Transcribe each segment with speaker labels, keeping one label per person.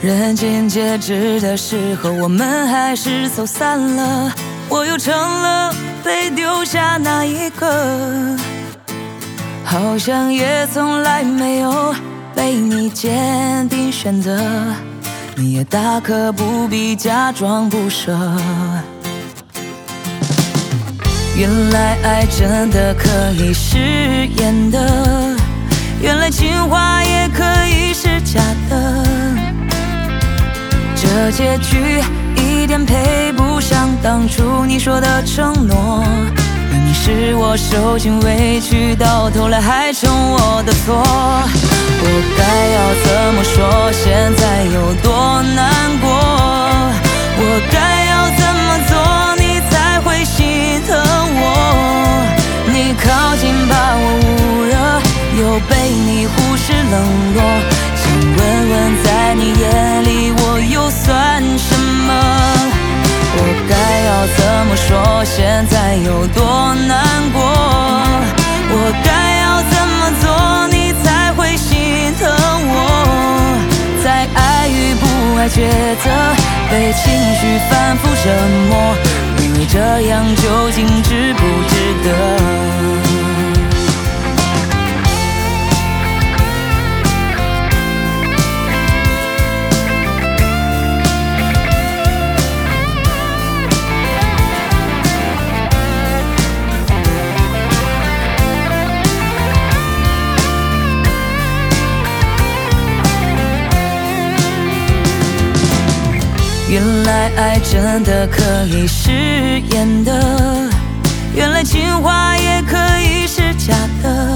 Speaker 1: 人尽皆知的时候，我们还是走散了，我又成了被丢下那一个，好像也从来没有被你坚定选择，你也大可不必假装不舍。原来爱真的可以是演的，原来情话也可以是假的，这结局一点配不上当初你说的承诺，明明是我受尽委屈，到头来还成我的错。我该要怎么说，现在有多难过，我该要怎么做你才会心疼我，你靠近把我捂热，又被你忽视冷落，想问问在你眼里我又算什么？我该要怎么说，现在有多难过，我该要怎么做你才会心疼我，在爱与不爱抉择，被情绪反复折磨，以为这样究竟值不值得？原来爱真的可以是演的，原来情话也可以是假的，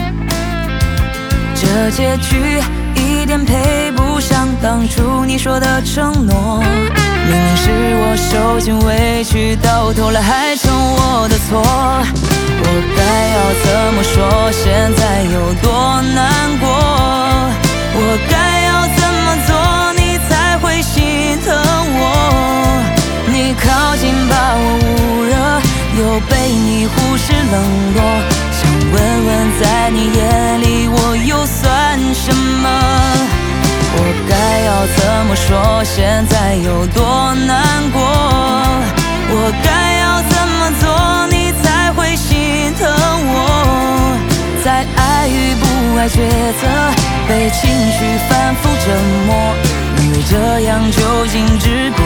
Speaker 1: 这结局一点配不上当初你说的承诺，明明是我受尽委屈，到头来还成我的错。我该要怎么说，现在有多难过，我该要怎么做你才会心疼我，你靠近把我捂热，又被你忽视冷落，想问问在你眼里我又算什么？我该要怎么说，现在有多难过，我该要怎么做你才会心疼我，在爱与不爱抉择，被情绪反复折磨，以为这样究竟值不